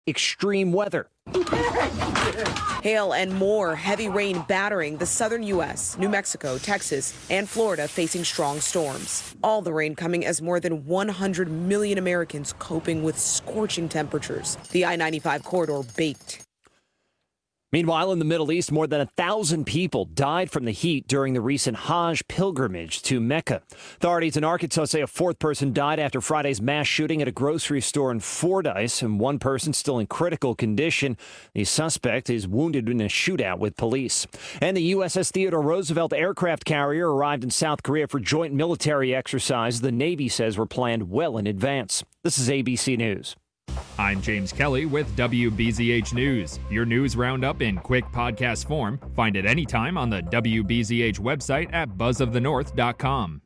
extreme weather. Hail and more heavy rain battering the southern U.S., New Mexico, Texas, and Florida facing strong storms. All the rain coming as more than 100 million Americans coping with scorching temperatures. The I-95 corridor baked. Meanwhile, in the Middle East, more than 1,000 people died from the heat during the recent Hajj pilgrimage to Mecca. Authorities in Arkansas say a fourth person died after Friday's mass shooting at a grocery store in Fordyce, and one person still in critical condition. The suspect is wounded in a shootout with police. And the USS Theodore Roosevelt aircraft carrier arrived in South Korea for joint military exercises the Navy says were planned well in advance. This is ABC News. I'm James Kelly with WBZH News. Your news roundup in quick podcast form. Find it anytime on the WBZH website at buzzofthenorth.com.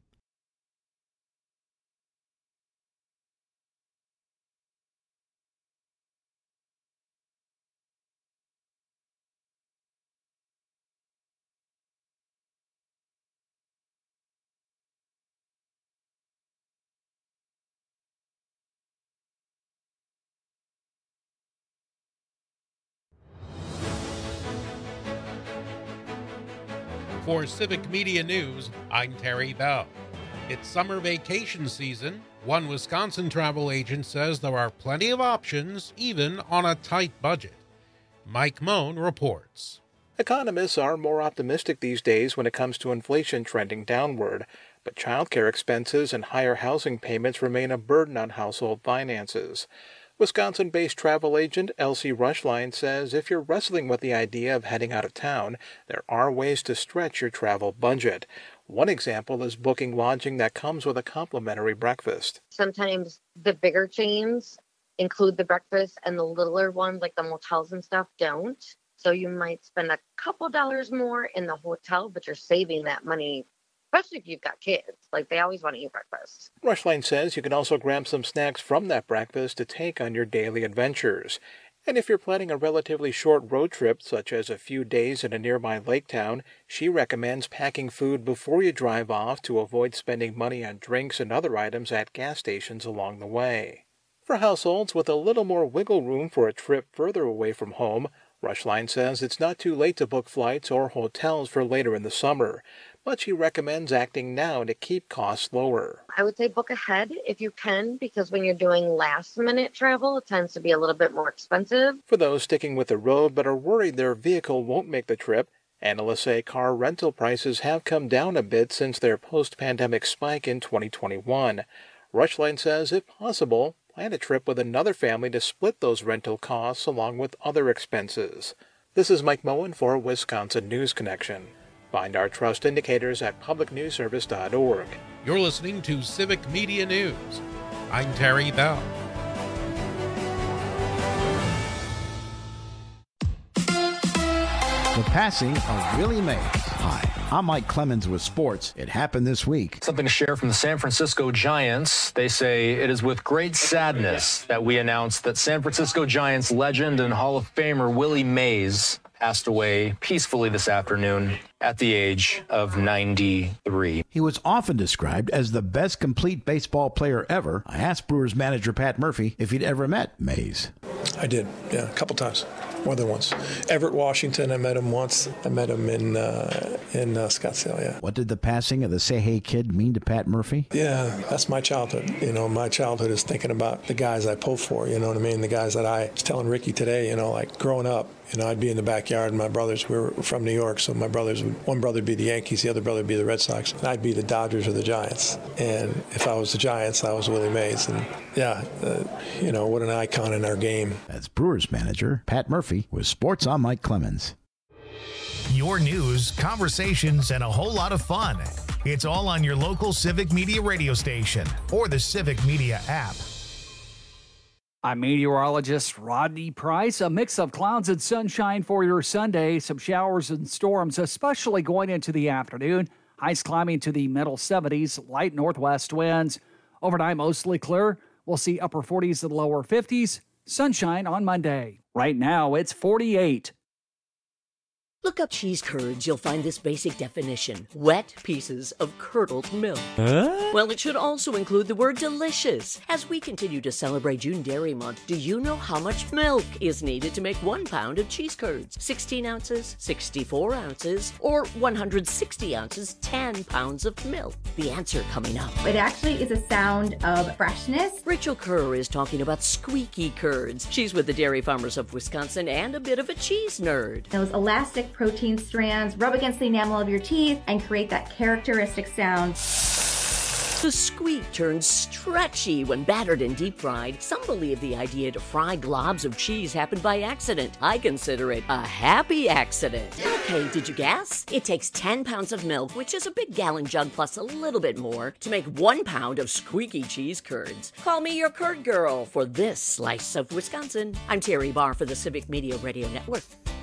For Civic Media News, I'm Terry Bell. It's summer vacation season. One Wisconsin travel agent says there are plenty of options, even on a tight budget. Mike Moan reports. Economists are more optimistic these days when it comes to inflation trending downward, but childcare expenses and higher housing payments remain a burden on household finances. Wisconsin-based travel agent Elsie Rushline says if you're wrestling with the idea of heading out of town, there are ways to stretch your travel budget. One example is booking lodging that comes with a complimentary breakfast. Sometimes the bigger chains include the breakfast and the littler ones, like the motels and stuff, don't. So you might spend a couple dollars more in the hotel, but you're saving that money, especially if you've got kids. Like, they always want to eat breakfast. Rushline says you can also grab some snacks from that breakfast to take on your daily adventures. And if you're planning a relatively short road trip, such as a few days in a nearby lake town, she recommends packing food before you drive off to avoid spending money on drinks and other items at gas stations along the way. For households with a little more wiggle room for a trip further away from home, Rushline says it's not too late to book flights or hotels for later in the summer, but she recommends acting now to keep costs lower. I would say book ahead if you can, because when you're doing last-minute travel, it tends to be a little bit more expensive. For those sticking with the road but are worried their vehicle won't make the trip, analysts say car rental prices have come down a bit since their post-pandemic spike in 2021. Rushline says, if possible, plan a trip with another family to split those rental costs along with other expenses. This is Mike Moen for Wisconsin News Connection. Find our trust indicators at publicnewsservice.org. You're listening to Civic Media News. I'm Terry Bell. The passing of Willie Mays. Hi, I'm Mike Clemens with sports. It happened this week. Something to share from the San Francisco Giants. They say it is with great sadness that we announce that San Francisco Giants legend and Hall of Famer Willie Mays passed away peacefully this afternoon at the age of 93. He was often described as the best complete baseball player ever. I asked Brewers manager Pat Murphy if he'd ever met Mays. I did, yeah, a couple times. More than once. Everett, Washington, I met him once. I met him in Scottsdale, yeah. What did the passing of the Say Hey Kid mean to Pat Murphy? Yeah, that's my childhood. You know, my childhood is thinking about the guys I pulled for, you know what I mean? The guys that I was telling Ricky today, you know, like growing up, you know, I'd be in the backyard and my brothers, we were from New York, so my brothers, one brother would be the Yankees, the other brother would be the Red Sox, and I'd be the Dodgers or the Giants. And if I was the Giants, I was Willie Mays. And yeah, you know, what an icon in our game. That's Brewers manager Pat Murphy with Sports. I'm Mike Clemens. Your news, conversations, and a whole lot of fun. It's all on your local Civic Media radio station or the Civic Media app. I'm meteorologist Rodney Price. A mix of clouds and sunshine for your Sunday. Some showers and storms, especially going into the afternoon. Highs climbing to the middle 70s, light northwest winds. Overnight, mostly clear. We'll see upper 40s and lower 50s. Sunshine on Monday. Right now, it's 48. Look up cheese curds, you'll find this basic definition. Wet pieces of curdled milk. Well, it should also include the word delicious. As we continue to celebrate June Dairy Month, do you know how much milk is needed to make 1 pound of cheese curds? 16 ounces, 64 ounces, or 160 ounces, 10 pounds of milk? The answer coming up. It actually is a sound of freshness. Rachel Kerr is talking about squeaky curds. She's with the Dairy Farmers of Wisconsin and a bit of a cheese nerd. Those elastic protein strands rub against the enamel of your teeth and create that characteristic sound. The squeak turns stretchy when battered and deep fried. Some believe the idea to fry globs of cheese happened by accident. I consider it a happy accident. Okay, did you guess? It takes 10 pounds of milk, which is a big gallon jug plus a little bit more, to make 1 pound of squeaky cheese curds. Call me your curd girl for this slice of Wisconsin. I'm Terry Barr for the Civic Media Radio Network.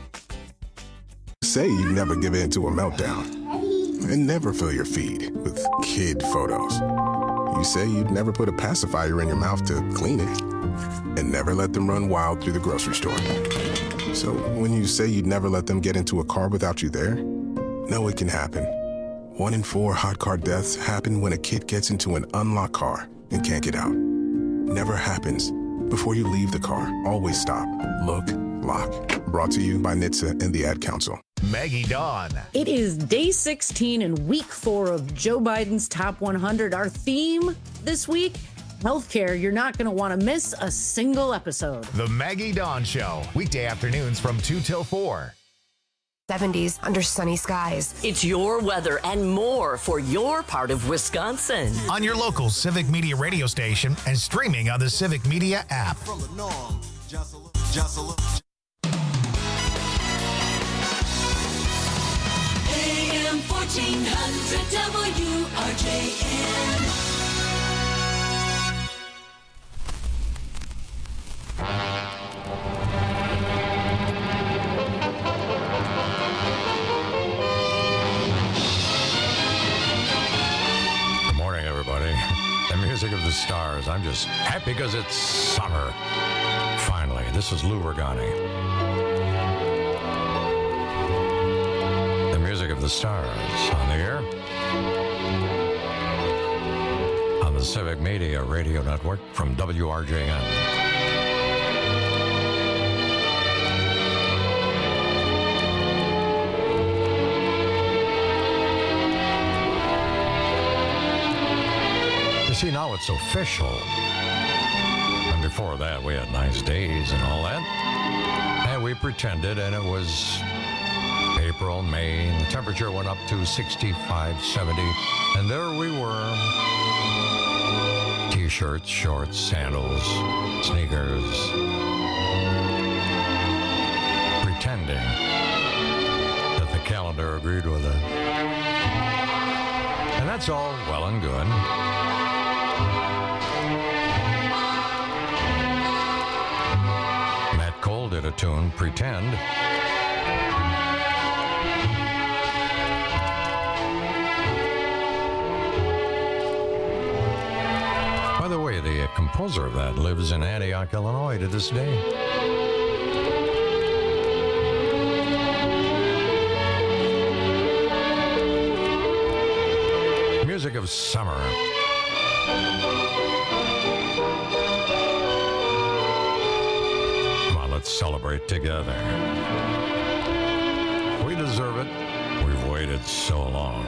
Say you never give in to a meltdown and never fill your feed with kid photos. You say you'd never put a pacifier in your mouth to clean it and never let them run wild through the grocery store. So when you say you'd never let them get into a car without you there, know it can happen. 1 in 4 hot car deaths happen when a kid gets into an unlocked car and can't get out. Never happens. Before you leave the car, always stop, look, lock. Brought to you by NHTSA and the Ad Council. Maggie Dawn. It is day 16 and week 4 of Joe Biden's Top 100. Our theme this week, healthcare. You're not going to want to miss a single episode. The Maggie Dawn Show, weekday afternoons from 2 till 4. 70s under sunny skies. It's your weather and more for your part of Wisconsin. On your local Civic Media radio station and streaming on the Civic Media app. AM 1400 WRJN. Good morning, everybody. The music of the stars. I'm just happy because it's summer. Finally, this is Lou Regani. The music of the stars on the air. On the Civic Media Radio Network from WRJN. See, now it's official. And before that, we had nice days and all that. And we pretended, and it was April, May, and the temperature went up to 65, 70. And there we were. T-shirts, shorts, sandals, sneakers. Pretending that the calendar agreed with it. And that's all well and good. Matt Cole did a tune, Pretend. By the way, the composer of that lives in Antioch, Illinois to this day. Music of summer. Let's celebrate together. We deserve it. We've waited so long.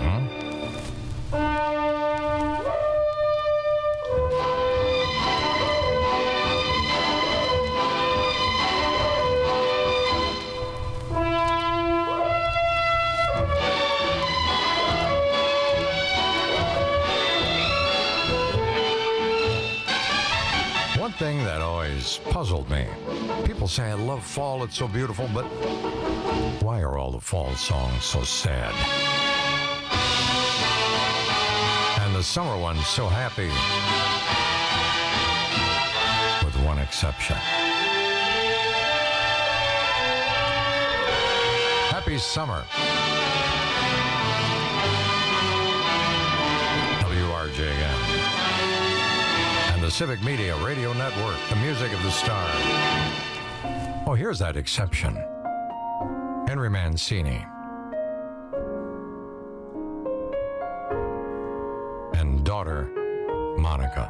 One thing that always puzzled me. People say, I love fall, it's so beautiful, but why are all the fall songs so sad? And the summer ones so happy, with one exception. Happy summer. WRJN. And the Civic Media Radio Network, the music of the stars. Oh, here's that exception. Henry Mancini. And daughter, Monica.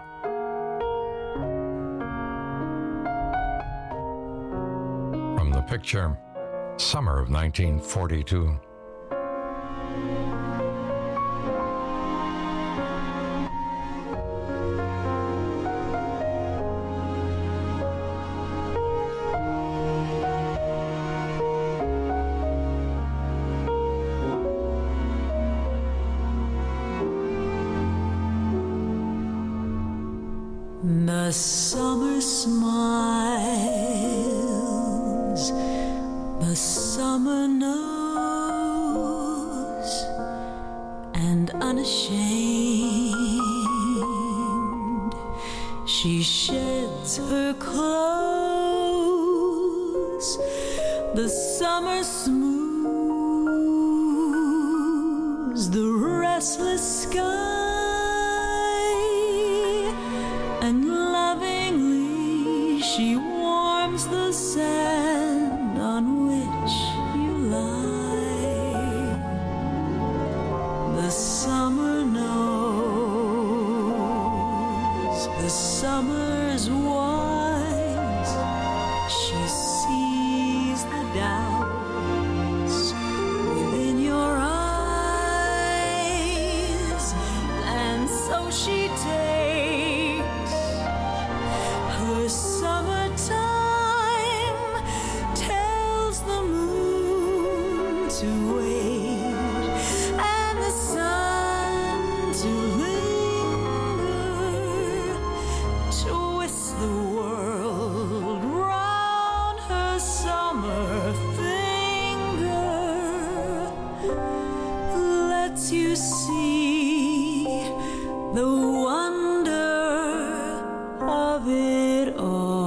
From the picture, summer of 1942. The summer smiles, the summer knows, and unashamed, she sheds her clothes. The summer smooths the restless sky. She warms the sand on which you lie. The summer knows, the summer's wise. She sees the doubts within your eyes, and so she takes her summertime, tells the moon to wait and the sun to linger, twist the world round her summer finger, lets you see the wonder of it all.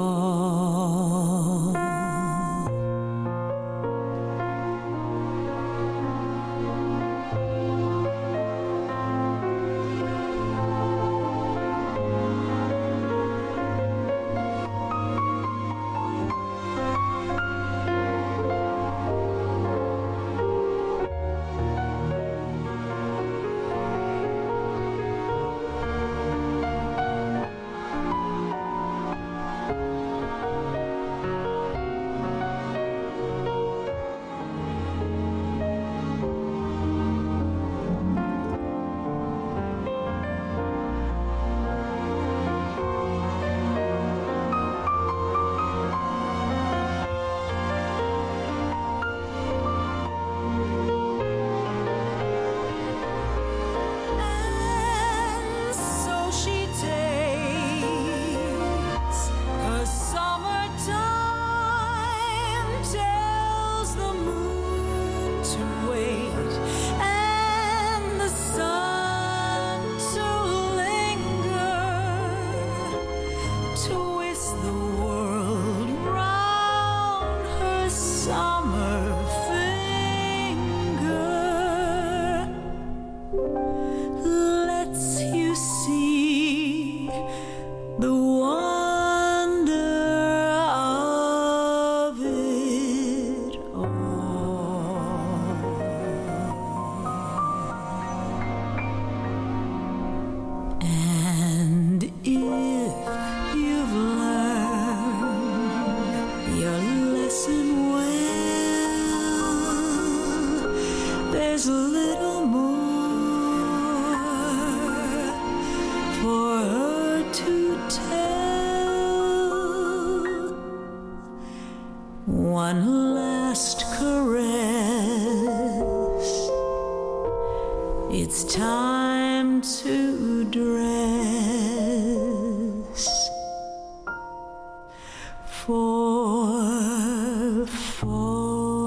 There's a little more for her to tell. One last caress. It's time to dress for fall.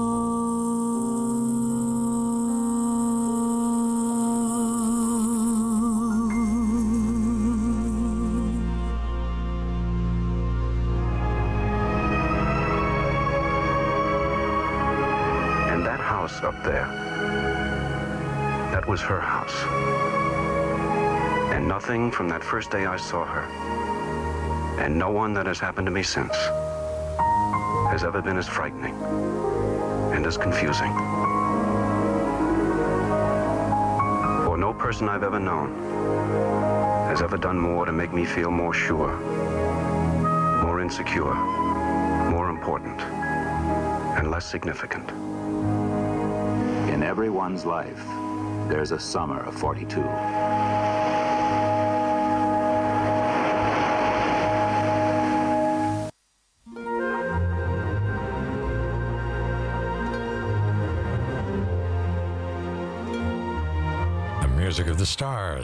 And that house up there, that was her house. And nothing from that first day I saw her, and no one that has happened to me since, has ever been as frightening and as confusing. For no person I've ever known has ever done more to make me feel more sure, more insecure, more important, and less significant. In everyone's life, there's a summer of 42. The music of the stars.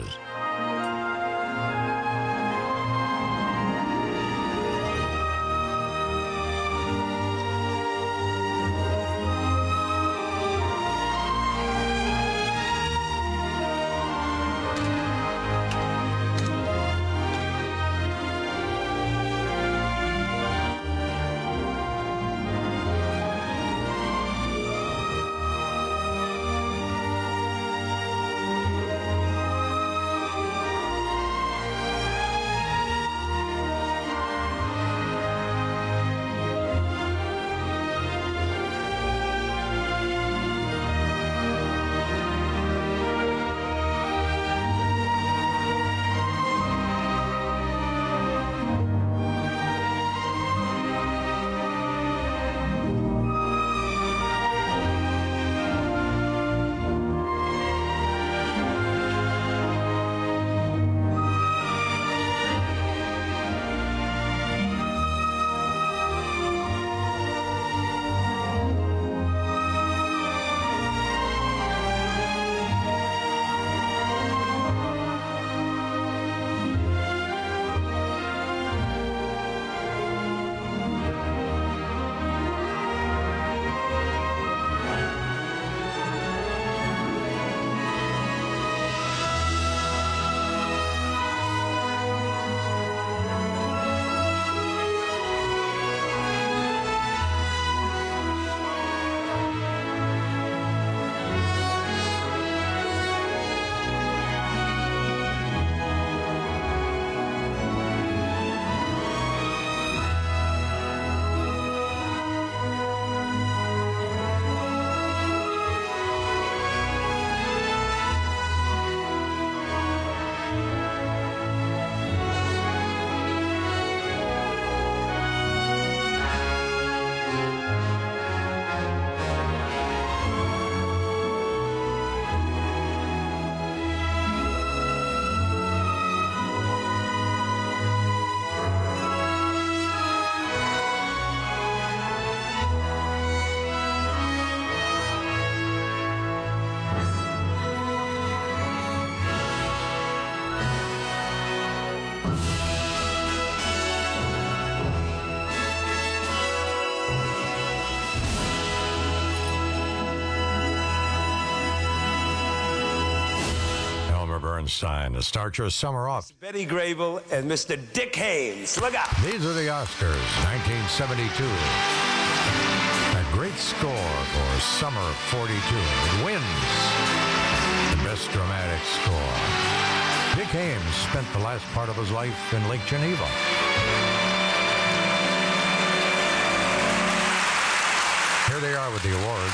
Bernstein to start your summer off. Betty Grable and Mr. Dick Haynes. Look out. These are the Oscars, 1972. A great score for Summer of 42. It wins the Best Dramatic Score. Dick Haymes spent the last part of his life in Lake Geneva. Here they are with the awards.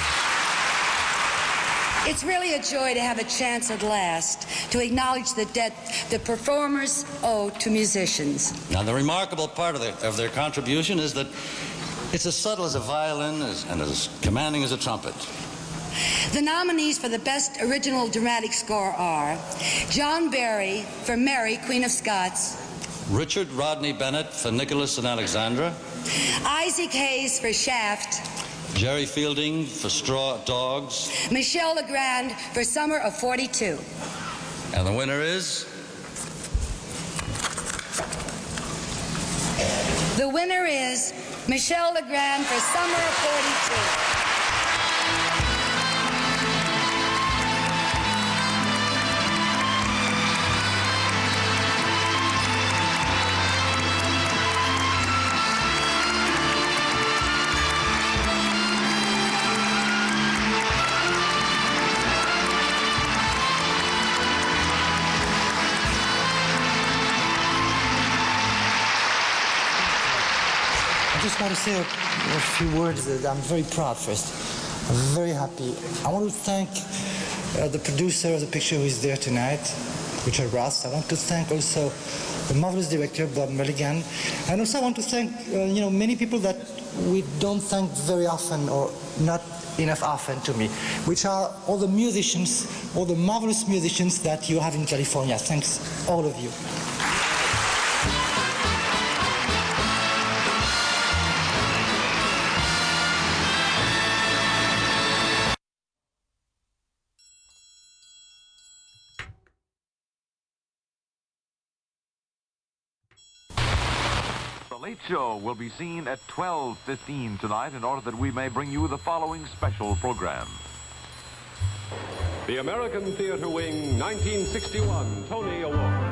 It's really a joy to have a chance at last to acknowledge the debt the performers owe to musicians. Now, the remarkable part of their contribution is that it's as subtle as a violin and as commanding as a trumpet. The nominees for the Best Original Dramatic Score are John Barry for Mary, Queen of Scots, Richard Rodney Bennett for Nicholas and Alexandra, Isaac Hayes for Shaft, Jerry Fielding for Straw Dogs, Michel Legrand for Summer of 42. And the winner is? The winner is Michel Legrand for Summer of 42. I just want to say a few words that I'm very proud first. I'm very happy. I want to thank the producer of the picture who is there tonight, Richard Ross. I want to thank also the marvelous director, Bob Mulligan. And also I want to thank, many people that we don't thank very often or not enough often to me, which are all the musicians, all the marvelous musicians that you have in California. Thanks, all of you. The Late Show will be seen at 12:15 tonight in order that we may bring you the following special program. The American Theater Wing 1961 Tony Awards.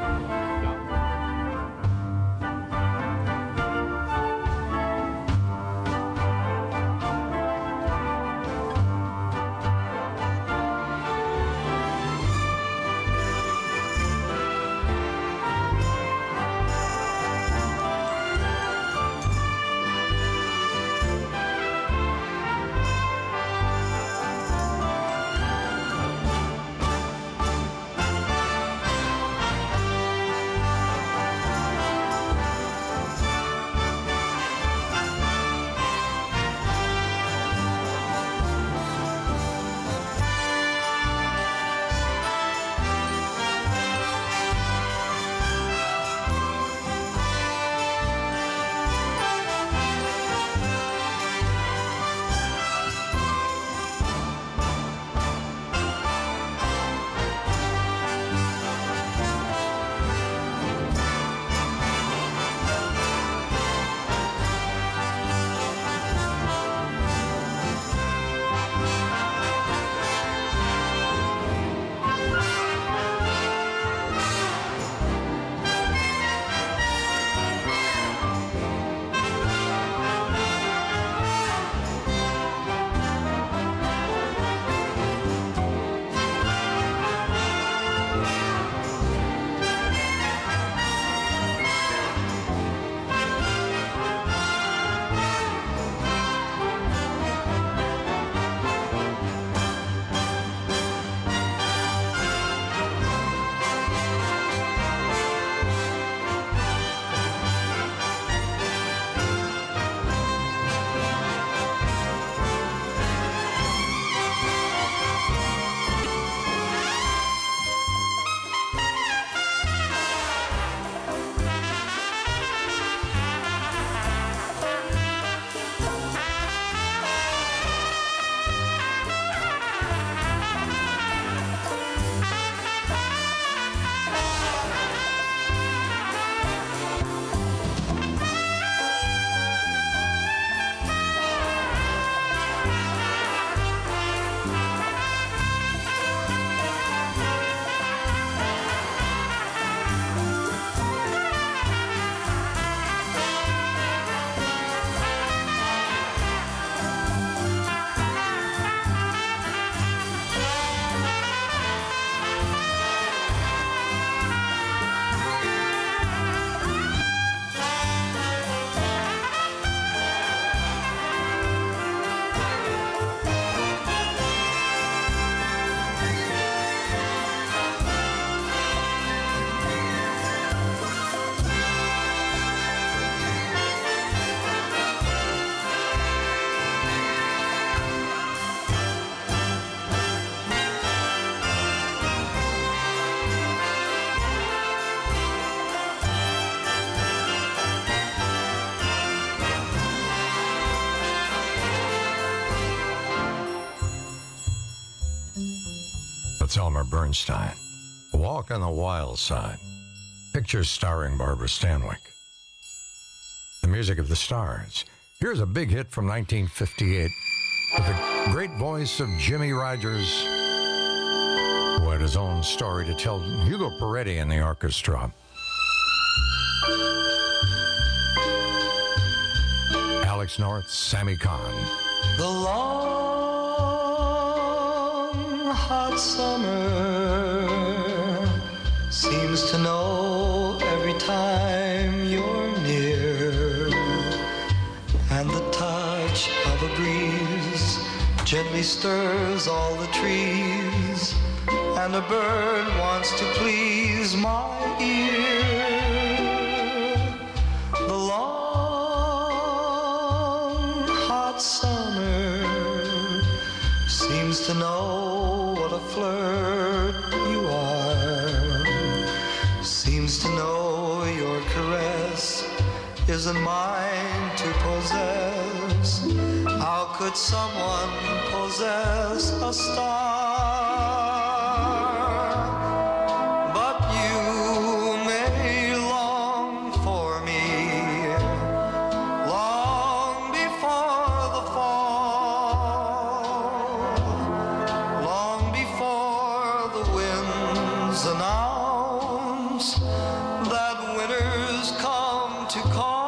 That's Elmer Bernstein. A Walk on the Wild Side. Pictures starring Barbara Stanwyck. The music of the Stars. Here's a big hit from 1958 with the great voice of Jimmy Rogers, who had his own story to tell. Hugo Peretti in the orchestra. Alex North, Sammy Kahn. The long, hot summer seems to know every time you're near, and the touch of a breeze gently stirs all the trees, and a bird wants to please my ear. The long, hot summer seems to know what a flirt you are, seems to know your caress isn't mine to possess. How could someone possess a star? But you may long for me, long before the fall, long before the winds announce that winter's come to call.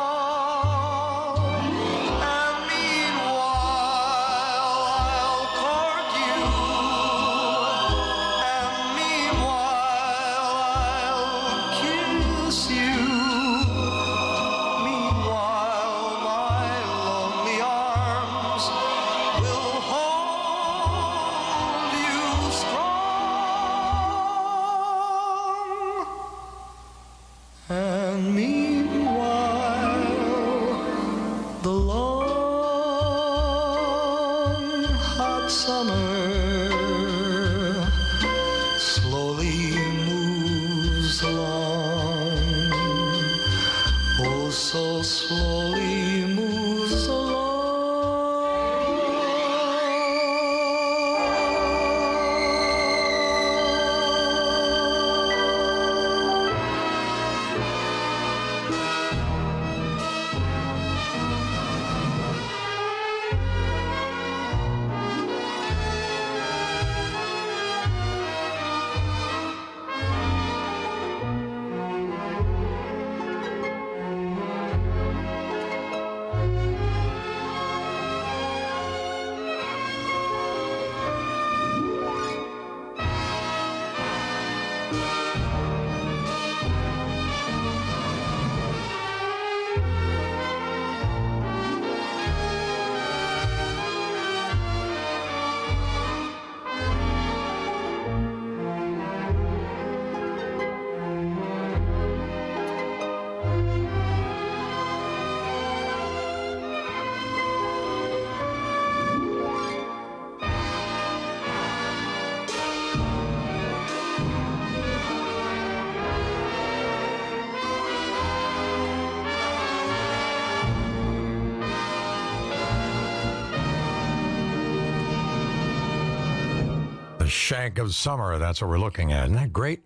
Shank of Summer, that's what we're looking at. Isn't that great?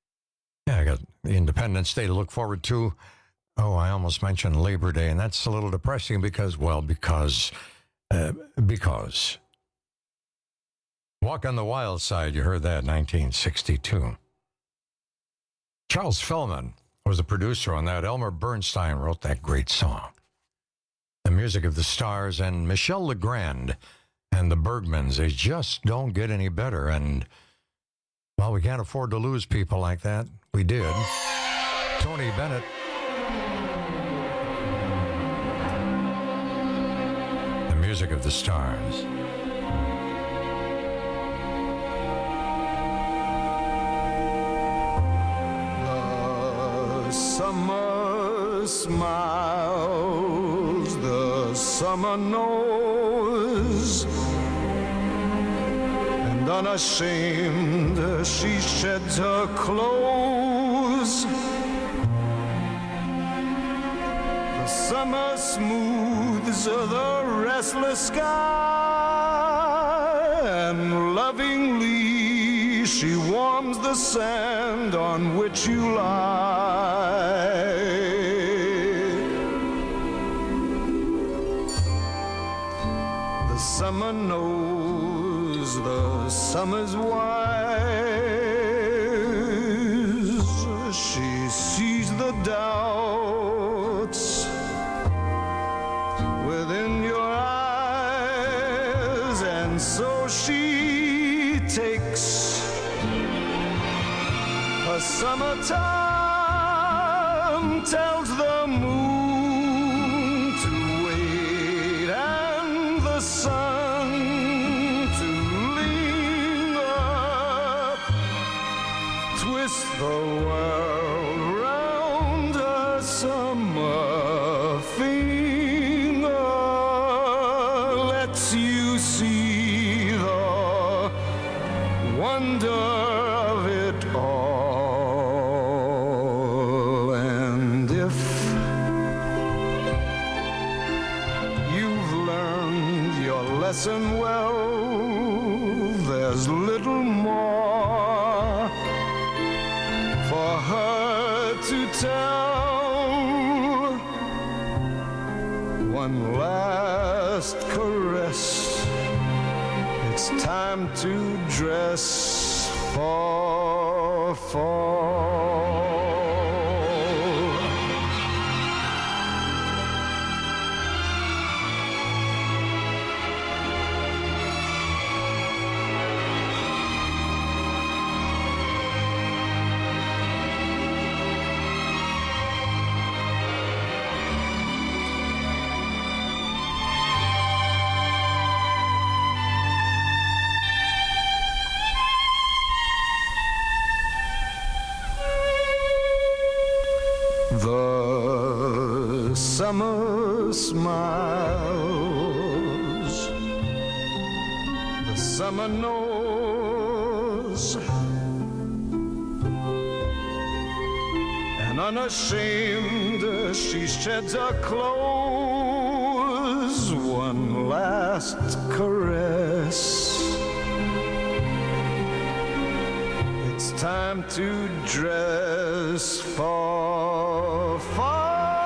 Yeah, I got the Independence Day to look forward to. Oh, I almost mentioned Labor Day, and that's a little depressing because Walk on the Wild Side, you heard that, 1962. Charles Feldman was the producer on that. Elmer Bernstein wrote that great song. The music of the Stars, and Michel Legrand and the Bergmans, they just don't get any better. And, well, we can't afford to lose people like that. We did. Tony Bennett. The music of the Stars. The summer smiles, the summer knows, and unashamed she sheds her clothes. The summer smooths the restless sky, and lovingly she warms the sand on which you lie. The summer knows, the summer's wise. She sees the doubts within your eyes, and so she takes a summertime, tells the moon to wait, and the sun once you see the wonder of it all, and if you've learned your lesson well, there's little more for her to tell. One last caress, it's time to dress for fall. The summer smiles, the summer knows, and unashamed she sheds her clothes. One last caress, it's time to dress for fall.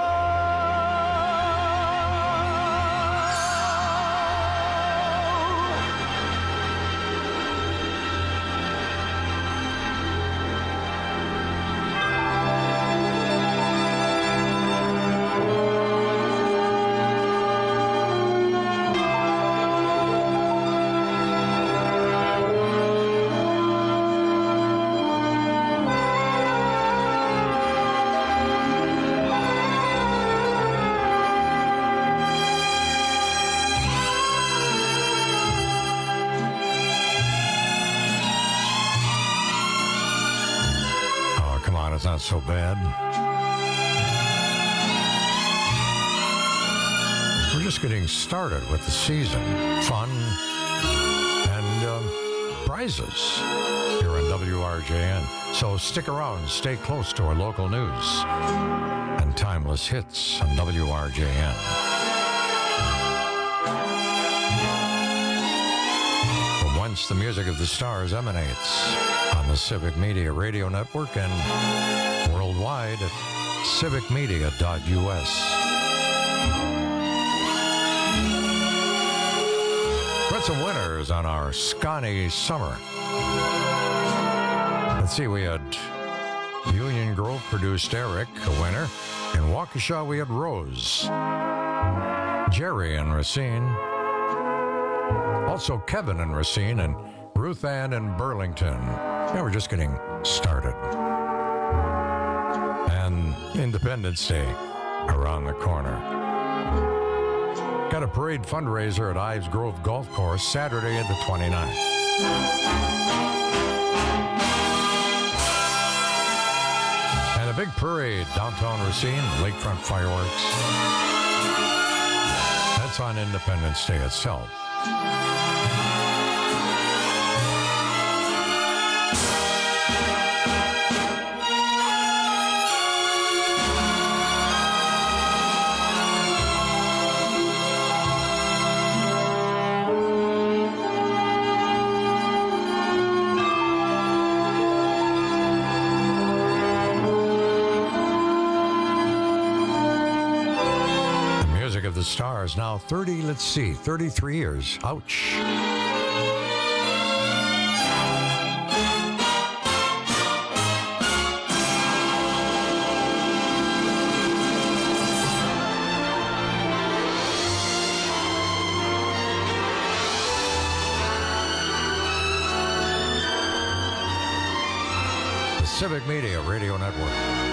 It's not so bad. We're just getting started with the season. Fun and prizes here on WRJN. So stick around, stay close to our local news and timeless hits on WRJN. From whence the music of the stars emanates on the Civic Media Radio Network and worldwide at civicmedia.us. Got some winners on our Scotty Summer. Let's see, we had Union Grove produced Eric, a winner. In Waukesha, we had Rose, Jerry and Racine, also Kevin and Racine, and Ruth Ann in Burlington. Yeah, we're just getting started. And Independence Day around the corner. Got a parade fundraiser at Ives Grove Golf Course Saturday the 29th. And a big parade downtown Racine, lakefront fireworks. That's on Independence Day itself. The Stars now 33 years. Ouch. The Civic Media Radio Network.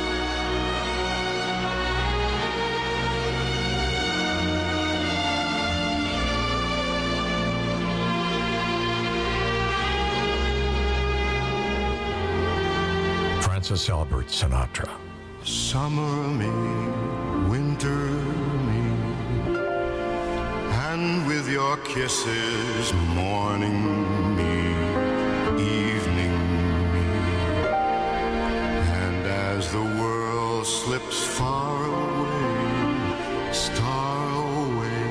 Francis Albert Sinatra. Summer me, winter me, and with with your kisses, morning me, evening me. And as the world slips far away, star away,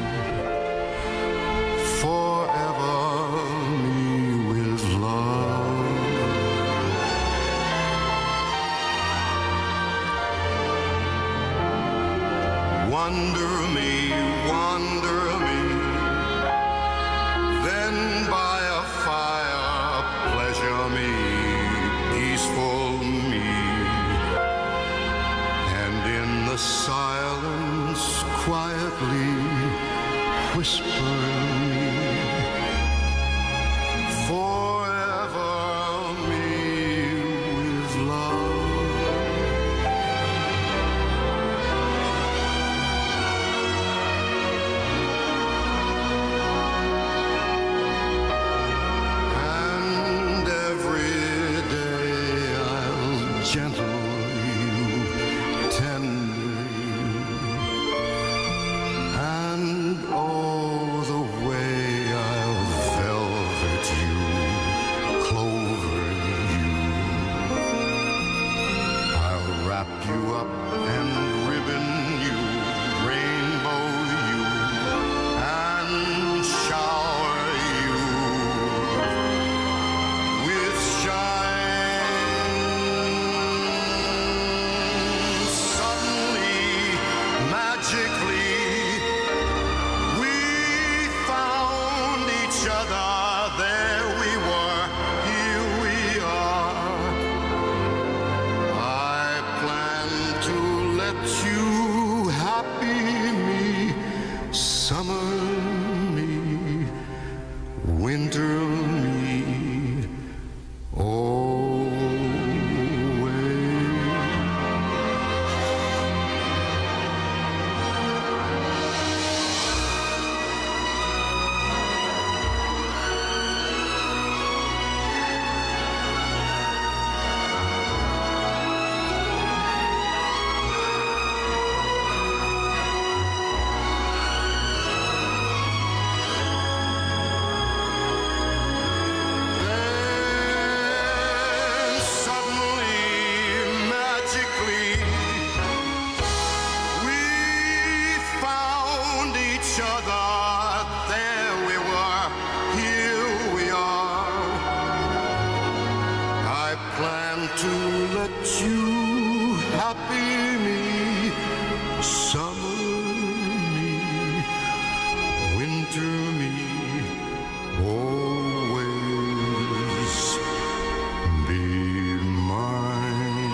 forever me with love. Wonder me, then by a fire pleasure me, peaceful me, and in the silence quietly whisper me, forever me with love. And every day I'll gentle you, tender you, and all the way I'll velvet you, clover you. I'll wrap you up and ribbon you, rainbow you, and shower you with shine. Suddenly, magically, we found each other. There we were, here we are. I plan to let you happy me, summer me, winter me, always. Then suddenly, magically, we found each other. There we were, here we are. I plan to let you happy me, summer me, winter me, always be mine.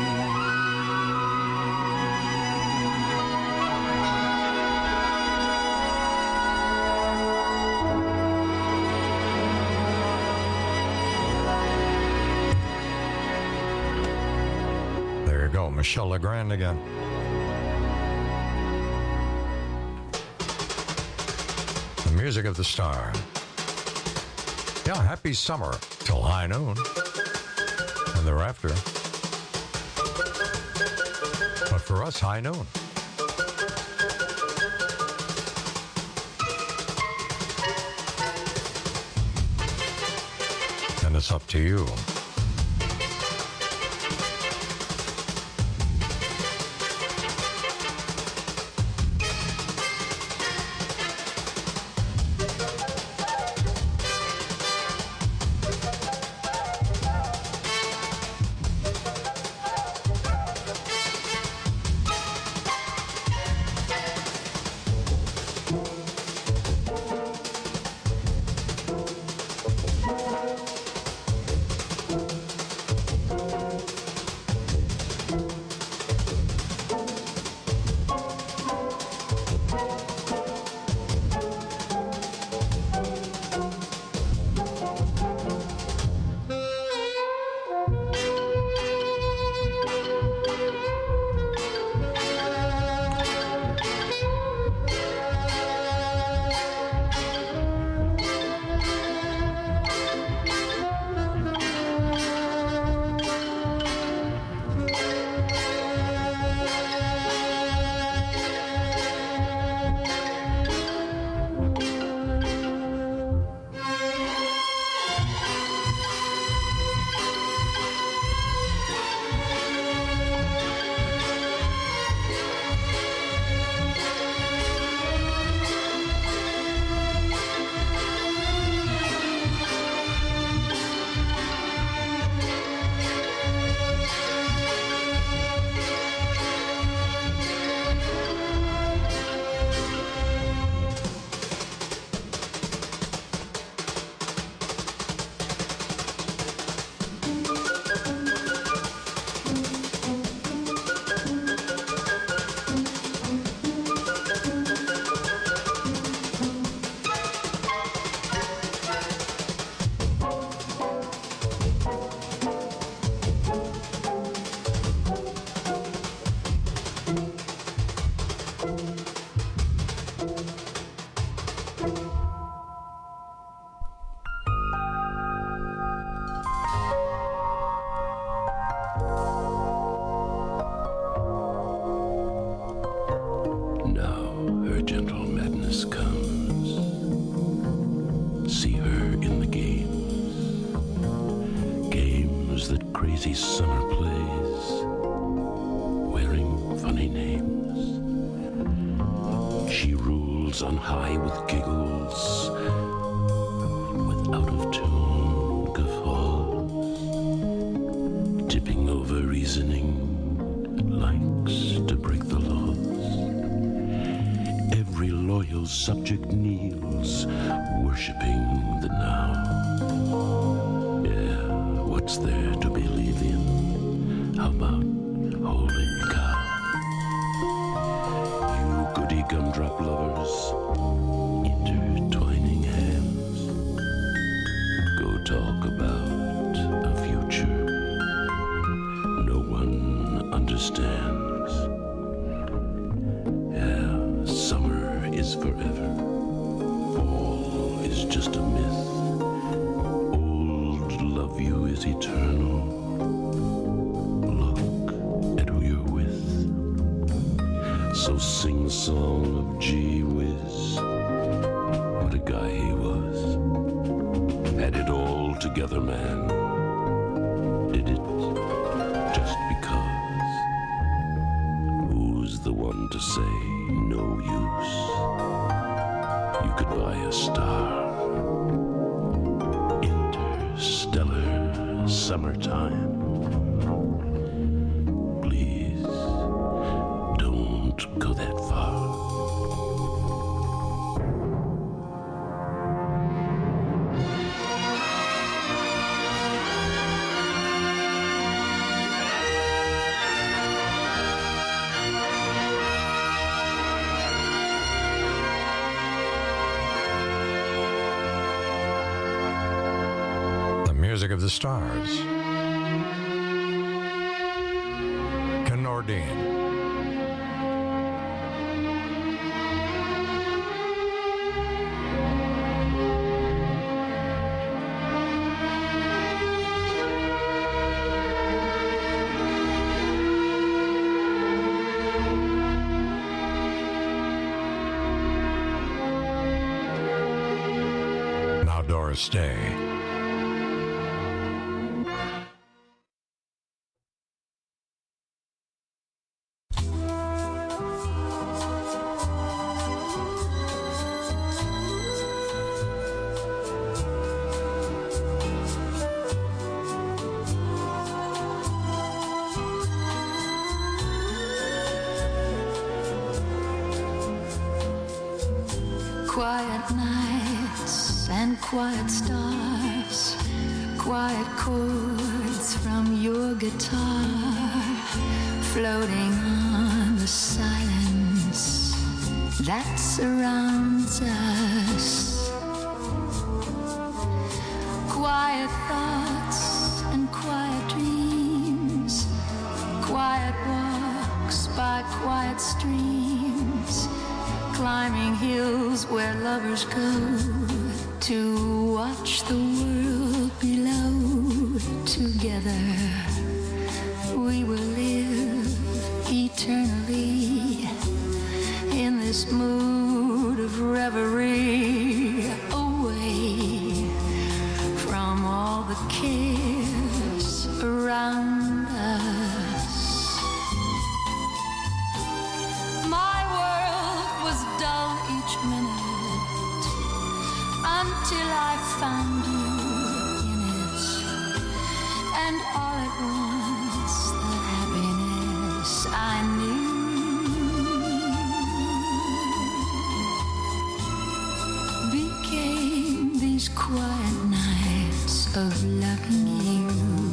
There you go, Michelle Legrand again. The music of the star. Yeah, happy summer till high noon and thereafter. But for us, high noon. And it's up to you. lazy summer plays, wearing funny names. She rules on high with giggles, with out-of-tune guffaws, tipping over reasoning, likes to break the laws. Every loyal subject kneels, worshipping the now. Yeah, what's there to believe in? How about holy cow? You goody gumdrop lovers, intertwining hands, go talk about a future no one understands. Yeah, summer is forever, fall is just a myth. Old love you is eternal. Look at who you're with. So sing a song of gee whiz. What a guy he was. Had it all together, man. Did it just because? Who's the one to say no use? You could buy a star. Interstellar summertime. Please don't go that far. Music of the Stars. Ken Nordine. Now Doris Day. Quiet nights and quiet stars, quiet chords from your guitar, floating on the silence that surrounds us. Quiet thoughts and quiet dreams, quiet walks by quiet streams, climbing hills where lovers go to watch the world below. Together we will live eternally in this mood of reverie, away from all the cares around us. My world was dull each minute until I found you in it, and all at once the happiness I knew became these quiet nights of loving you.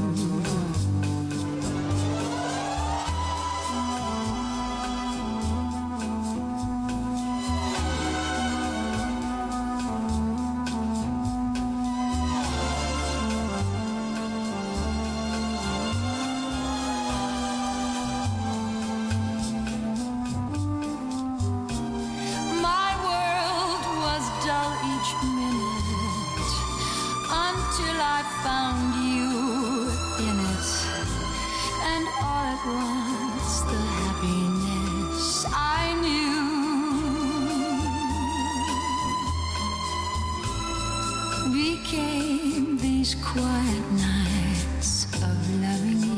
Found you in it, and all at once the happiness I knew became these quiet nights of loving you.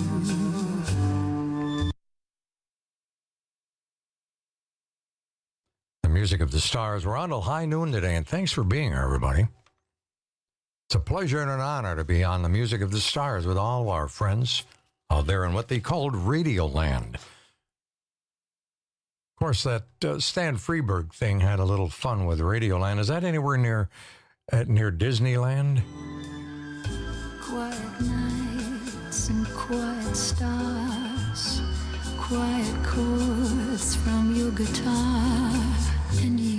The music of the stars. We're on till high noon today, and thanks for being here, everybody. It's a pleasure and an honor to be on the music of the stars with all our friends out there in what they called Radioland. Of course, that Stan Freberg thing had a little fun with Radioland. Is that anywhere near Disneyland? Quiet nights and quiet stars, quiet chords from your guitar, and you.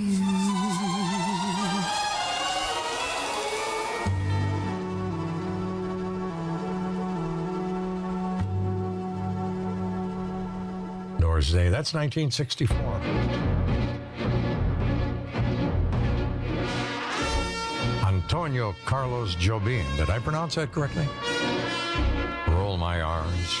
Doors Day. That's 1964. Antonio Carlos Jobim. Did I pronounce that correctly? Roll my R's.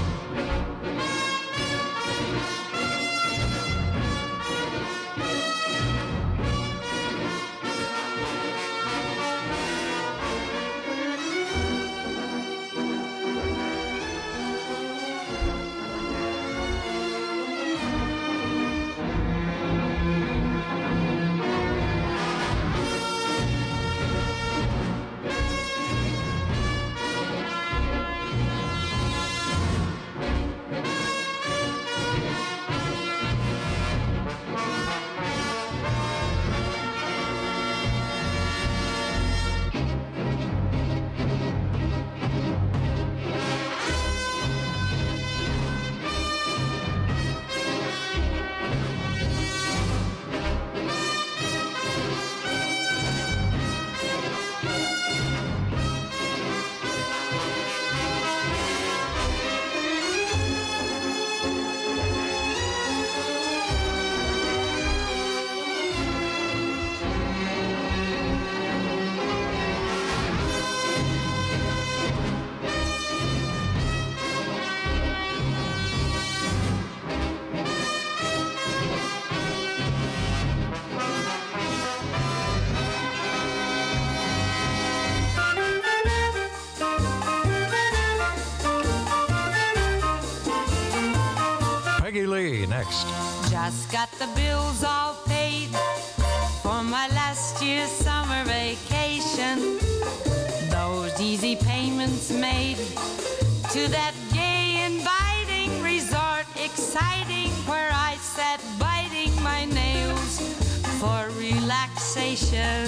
Peggy Lee next. Just got the bills all paid for my last year's summer vacation. Those easy payments made to that gay, inviting resort, exciting, where I sat biting my nails for relaxation.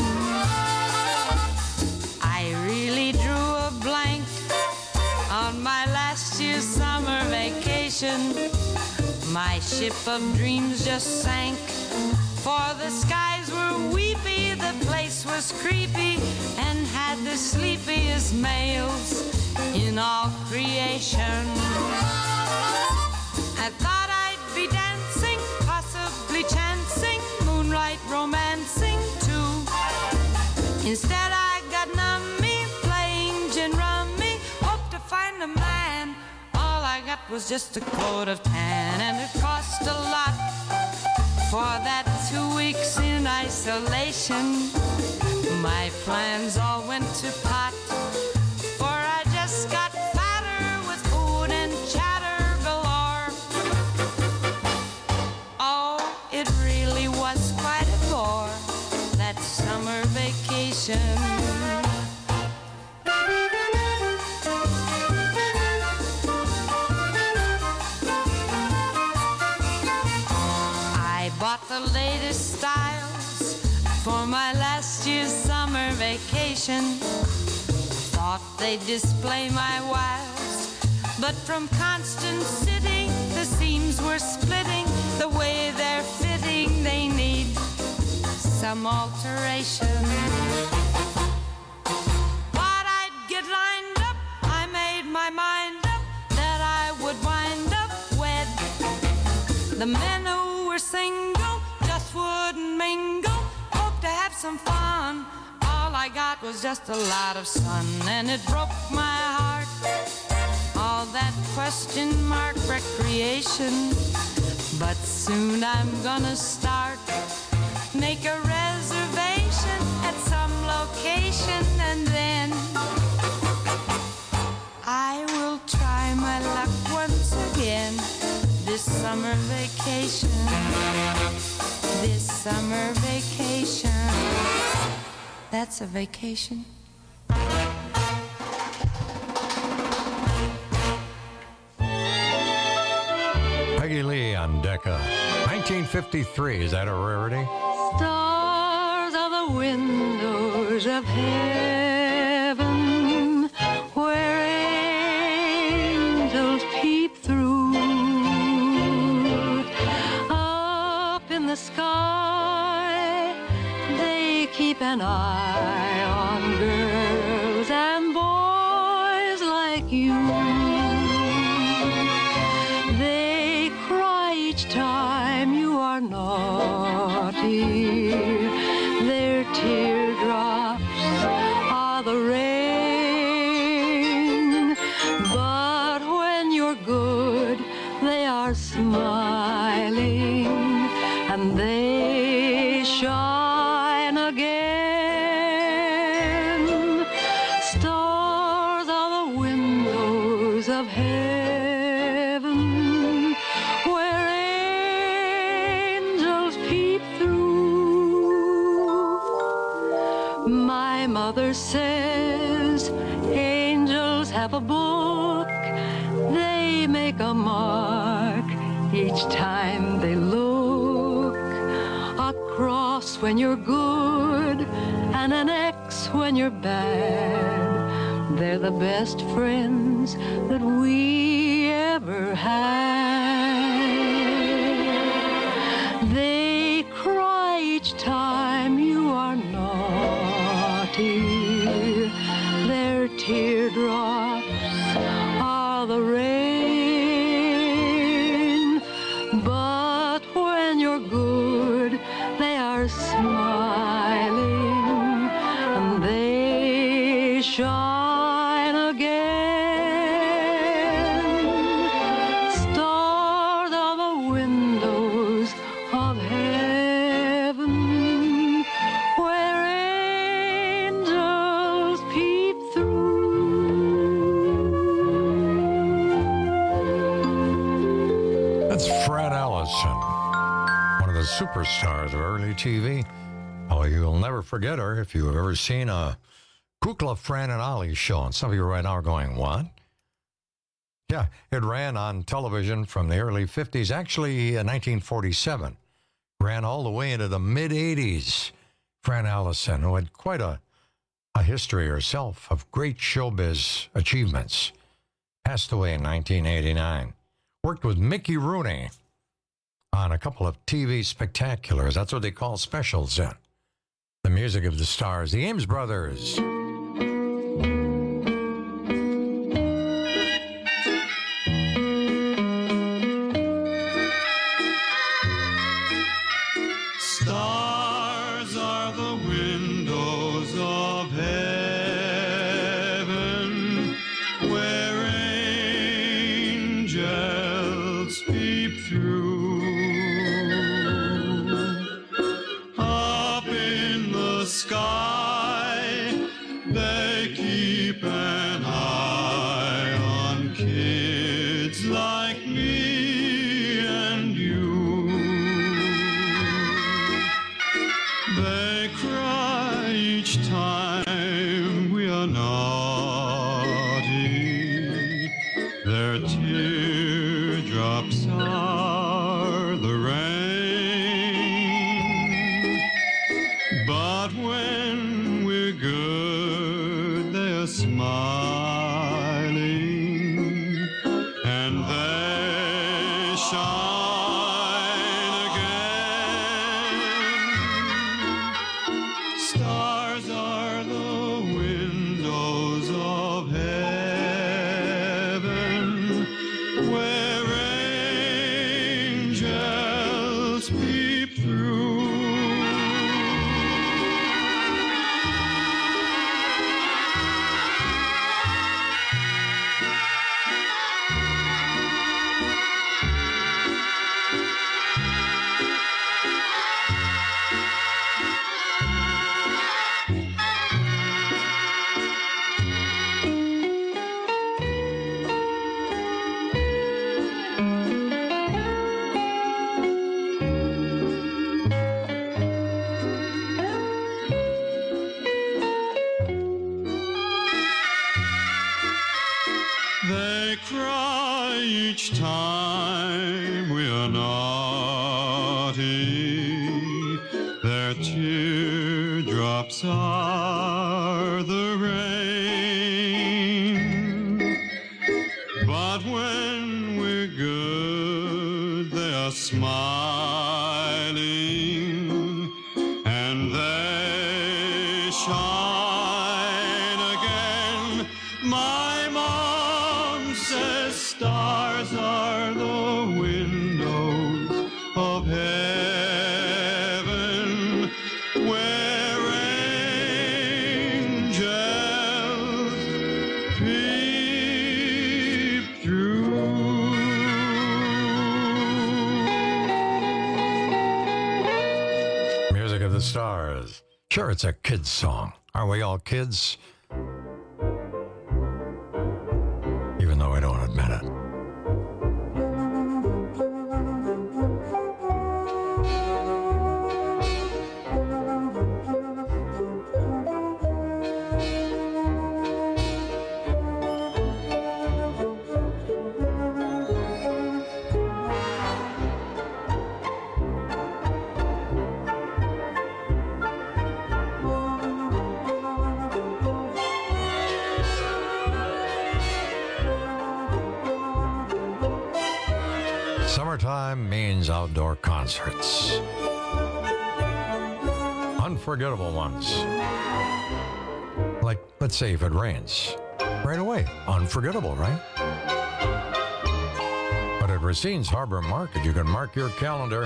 I really drew a blank on my last year's summer vacation. My ship of dreams just sank, for the skies were weepy, the place was creepy, and had the sleepiest males in all creation. I thought I'd be dancing, possibly chancing, moonlight romancing too. Instead I got nummy, playing gin rummy, hoped to find a man. All I got was just a coat of tan, and it cost a lot for that 2 weeks in isolation. My plans all went to pot, for I just got fatter with food and chatter galore. Oh, it really was quite a bore, that summer vacation. Bought the latest styles for my last year's summer vacation. Thought they'd display my wiles, but from constant sitting, the seams were splitting. The way they're fitting, they need some alteration. But I'd get lined up, I made my mind up that I would wind up wed. The men who were single just wouldn't mingle, hoped to have some fun. All I got was just a lot of sun, and it broke my heart. All that question mark recreation, but soon I'm gonna start. Make a reservation at some location, and then I vacation. This summer vacation. That's a vacation. Peggy Lee on Decca. 1953, is that a rarity? Stars are the windows of heaven where angels peep through. Up in the sky, they keep an eye on girls and boys like you. They cry each time you are naughty. Their teardrops are the rain. But when you're good, they are smiling and they shine again. Stars are the windows of heaven where angels peep through. My mother says angels have a book. They make a mark each time they look. A cross when you're good and an X when you're bad. They're the best friends that we ever had. They cry each time you are naughty. Their teardrops are the rain. But when you're good, they are smiling and they shine again. Stars are the windows of heaven where angels peep through. That's Fred Allison, one of the superstars of early TV. Oh, you'll never forget her if you've ever seen a Kukla, Fran and Ollie show. And some of you right now are going, what? Yeah, it ran on television from the early 50s, actually 1947. Ran all the way into the mid-80s. Fran Allison, who had quite a history herself of great showbiz achievements, passed away in 1989. Worked with Mickey Rooney on a couple of TV spectaculars. That's what they call specials in. The music of the stars, the Ames Brothers. Stars are the windows of heaven where angels peep through. Up in the sky, they keep an eye on kids like me and you. They cry each time we are naughty. Their teardrops are the rain. But when we're good, they are smiling and they shine again. Stars are they cry each time we are naughty. Their teardrops are the rain. But when we're good, they are smiling, and they shine again. My mom says stars are the windows of heaven, where angels peep through. Music of the Stars. Sure, it's a kid's song. Aren't we all kids? Even though I don't admit it. Summertime means outdoor concerts. Unforgettable ones. Like, let's say if it rains. Right away. Unforgettable, right? But at Racine's Harbor Market, you can mark your calendar.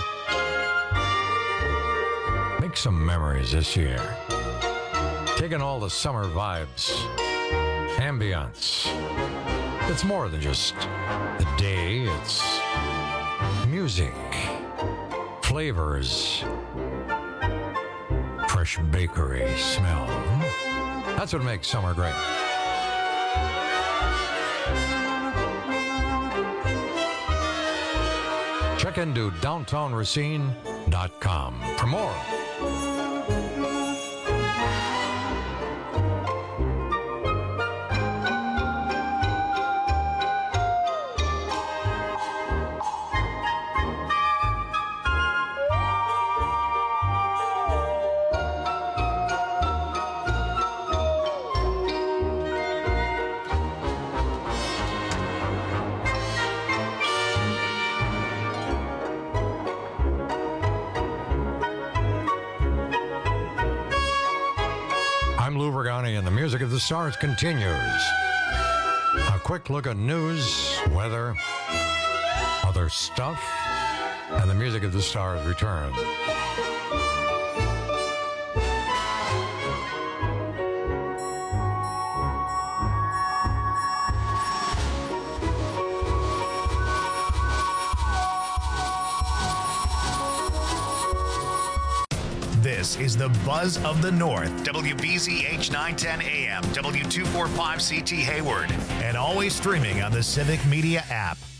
Make some memories this year. Taking all the summer vibes. Ambience. It's more than just the day. It's music, flavors, fresh bakery smell. That's what makes summer great. Check into downtownracine.com for more. And the Music of the Stars continues. A quick look at news, weather, other stuff, and the Music of the Stars return. This is the Buzz of the North, WBZH 910 AM, W245CT Hayward, and always streaming on the Civic Media app.